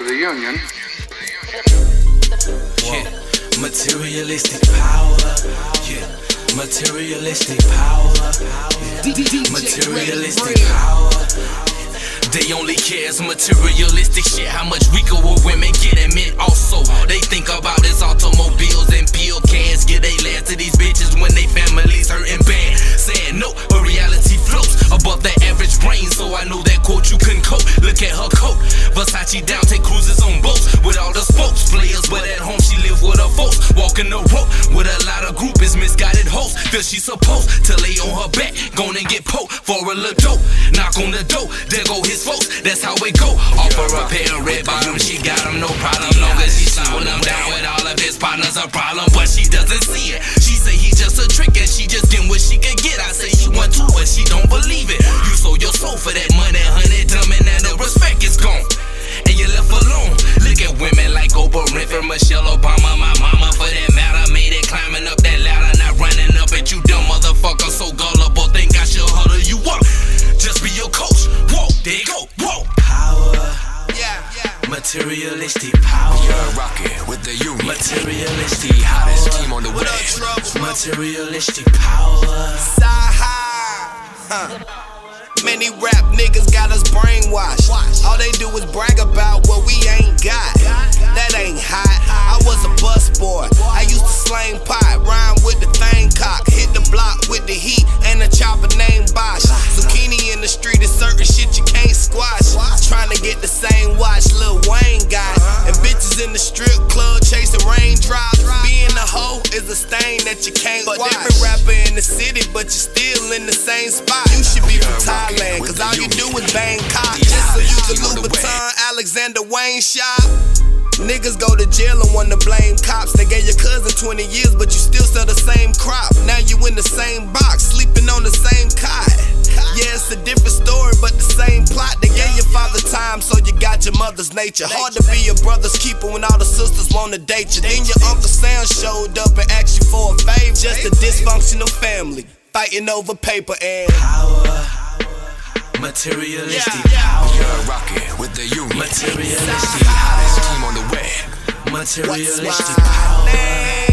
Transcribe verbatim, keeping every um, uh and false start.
for the union. Yeah, materialistic power. Yeah, materialistic power. Yeah. Materialistic power. They only care is materialistic shit. How much weaker will women get admit also? All they think about is automobiles and bill cans. Get they last to these bitches when they families hurting bad. Saying no, but reality floats above the average brain. So I know that quote you couldn't cope. Look at her coat, Versace down, take cruises on boats with all the spokes. Players, but at home she live with her folks. Walking the rope with a lot of groupies, misguided hosts. Feel she supposed to lay on her back, gon' and get poked for a little dope. Knock on the door, there go his folks. That's how it go. Offer a pair of red bottoms, she got them, no problem. Long as she slowing them down with all of his partners, a problem, but she doesn't see it. She say he just a trick and she just getting what she can get. I say you want to, but she don't believe it. You sold your soul for that money, honey, dumb, and now the respect is gone. And you left alone. Look at women like Oprah Winfrey, Michelle Obama, my mama for that matter. Made it climbing up that ladder, not running up at you dumb motherfucker. So gullible, think I should huddle you up. Just be your coach. Whoa, there you go. Whoa. Power. Yeah, yeah. Materialistic power. You're rocking with the union. Materialistic hottest power. team on the What way. up, trouble? Materialistic power. Huh. Many rap niggas got us brainwashed. All they do is brag about what we ain't got. That ain't hot. I was a busboy. I used to slang pot, rhyme with the thing cock. Hit the block with the heat and a chopper named Bosch. Zucchini in the street is certain shit you can't squash. Trying to get the same watch Lil Wayne got. And bitches in the strip club chasing raindrops. Being a hoe is a stain that you can't watch. But every rapper in the city, but you still in the same spot. You should be from Thailand, cause all you do is bang cock. Just so you can Louboutin, Alexander Wayne shop. Niggas go to jail and wanna blame cops. They gave your cousin twenty years, but you still sell the same crop. Now you in the same box, sleeping on the same cot. Yeah, it's a different story, but the same plot. They gave your father time, so you got your mother's nature. Hard to be your brother's keeper when all the sisters wanna date you. Then your Uncle Sam showed up and asked you for a favor. Just a dysfunctional family, fighting over paper and power. Materialistic power. You're rocking with the union. Materialistic hottest team on the way. Materialistic power.